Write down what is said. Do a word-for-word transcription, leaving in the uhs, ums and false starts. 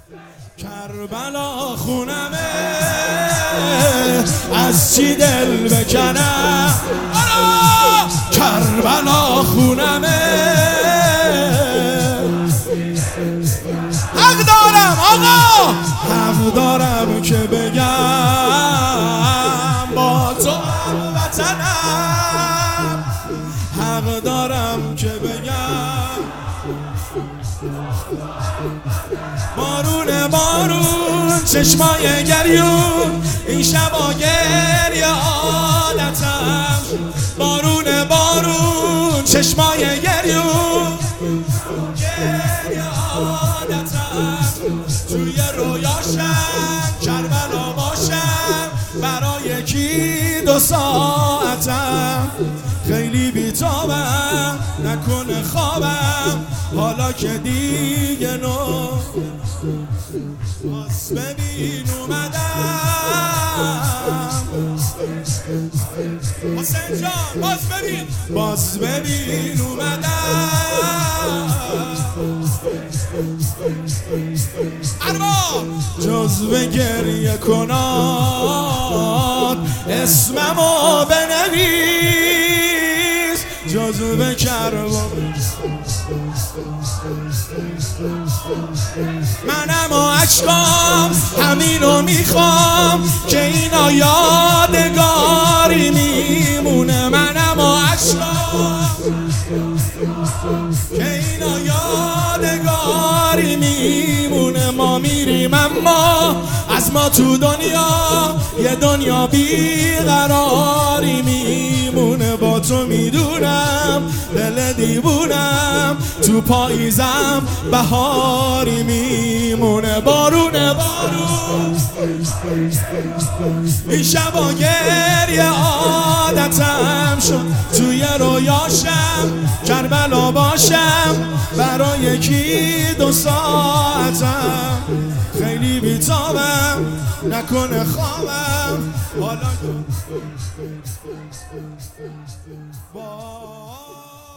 کربلا خونمه از چی دل بکنم، کربلا خونمه حق دارم آقا، حق دارم که بگم با تو هم وطنم، حق دارم که بگم بارون بارون چشمای گریون این شبا گریه عادتم، بارون بارون چشمای گریون گریه عادتم، توی رویاشم کربلا باشم برای یکی دو ساعتم، خیلی بیتابم نکنه خوابم حالا که دیگه نو باز ببین اومدم، حسین جان باز ببین باز ببین اومدم، ارباب جزو گریه کنان اسممو بنویس، جزو کربلا منم و اشکام همینو میخوام که اینا یادگاری میمونه، منم و اشکام که اینا یادگاری میمونه، ما میریم اما از ما تو دنیا یه دنیا بیقراری میمونه، با تو میدونم دل دیوونم تو پاییزم بهاری میمونه، بارون بارون این شبا گریه عادتم شد، توی رویاشم کربلا باشم برای یکی دو ساعتم، خیلی بیتابم نکنه خوابم حالا